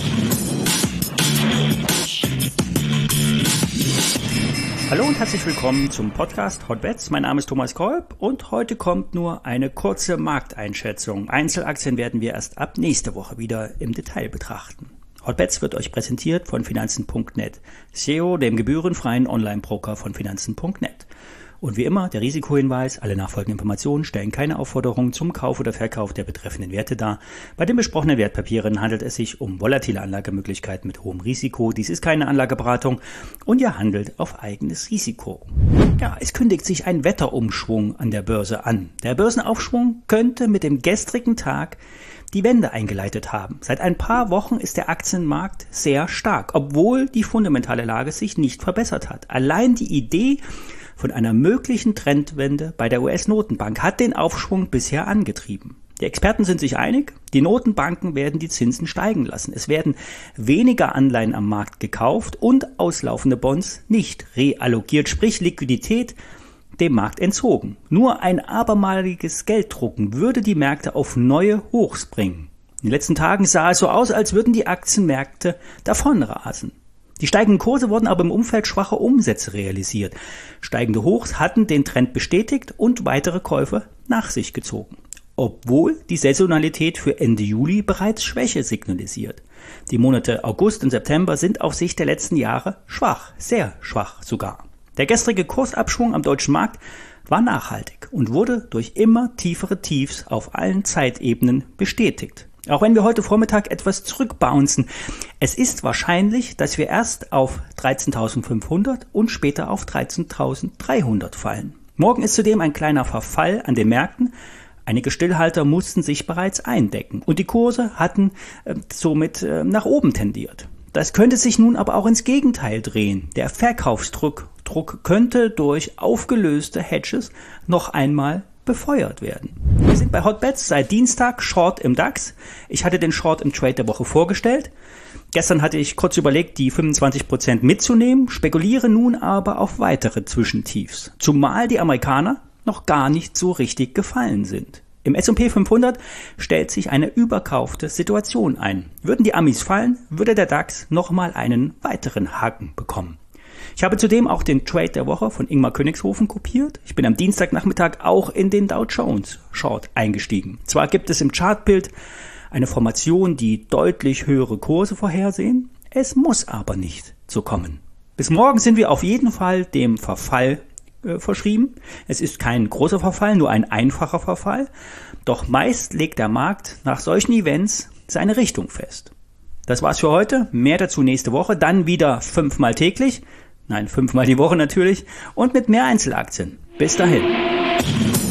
Hallo und herzlich willkommen zum Podcast Hotbets. Mein Name ist Thomas Kolb und heute kommt nur eine kurze Markteinschätzung. Einzelaktien werden wir erst ab nächste Woche wieder im Detail betrachten. Hotbets wird euch präsentiert von Finanzen.net, SEO, dem gebührenfreien Online-Broker von Finanzen.net. Und wie immer der Risikohinweis, alle nachfolgenden Informationen stellen keine Aufforderung zum Kauf oder Verkauf der betreffenden Werte dar. Bei den besprochenen Wertpapieren handelt es sich um volatile Anlagemöglichkeiten mit hohem Risiko. Dies ist keine Anlageberatung und ihr handelt auf eigenes Risiko. Ja, es kündigt sich ein Wetterumschwung an der Börse an. Der Börsenaufschwung könnte mit dem gestrigen Tag die Wende eingeleitet haben. Seit ein paar Wochen ist der Aktienmarkt sehr stark, obwohl die fundamentale Lage sich nicht verbessert hat. Allein die Idee von einer möglichen Trendwende bei der US-Notenbank hat den Aufschwung bisher angetrieben. Die Experten sind sich einig, die Notenbanken werden die Zinsen steigen lassen. Es werden weniger Anleihen am Markt gekauft und auslaufende Bonds nicht reallokiert, sprich Liquidität dem Markt entzogen. Nur ein abermaliges Gelddrucken würde die Märkte auf neue Hochs bringen. In den letzten Tagen sah es so aus, als würden die Aktienmärkte davonrasen. Die steigenden Kurse wurden aber im Umfeld schwacher Umsätze realisiert. Steigende Hochs hatten den Trend bestätigt und weitere Käufe nach sich gezogen. Obwohl die Saisonalität für Ende Juli bereits Schwäche signalisiert. Die Monate August und September sind auf Sicht der letzten Jahre schwach, sehr schwach sogar. Der gestrige Kursabschwung am deutschen Markt war nachhaltig und wurde durch immer tiefere Tiefs auf allen Zeitebenen bestätigt. Auch wenn wir heute Vormittag etwas zurückbouncen, es ist wahrscheinlich, dass wir erst auf 13.500 und später auf 13.300 fallen. Morgen ist zudem ein kleiner Verfall an den Märkten. Einige Stillhalter mussten sich bereits eindecken und die Kurse hatten somit nach oben tendiert. Das könnte sich nun aber auch ins Gegenteil drehen. Der Verkaufsdruck könnte durch aufgelöste Hedges noch einmal befeuert werden. Wir sind bei Hotbets seit Dienstag Short im DAX. Ich hatte den Short im Trade der Woche vorgestellt. Gestern hatte ich kurz überlegt, die 25% mitzunehmen, spekuliere nun aber auf weitere Zwischentiefs. Zumal die Amerikaner noch gar nicht so richtig gefallen sind. Im S&P 500 stellt sich eine überkaufte Situation ein. Würden die Amis fallen, würde der DAX nochmal einen weiteren Haken bekommen. Ich habe zudem auch den Trade der Woche von Ingmar Königshofen kopiert. Ich bin am Dienstagnachmittag auch in den Dow Jones Short eingestiegen. Zwar gibt es im Chartbild eine Formation, die deutlich höhere Kurse vorhersehen, es muss aber nicht so kommen. Bis morgen sind wir auf jeden Fall dem Verfall verschrieben. Es ist kein großer Verfall, nur ein einfacher Verfall. Doch meist legt der Markt nach solchen Events seine Richtung fest. Das war's für heute. Mehr dazu nächste Woche. Dann wieder 5-mal täglich. Nein, 5-mal die Woche natürlich. Und mit mehr Einzelaktien. Bis dahin.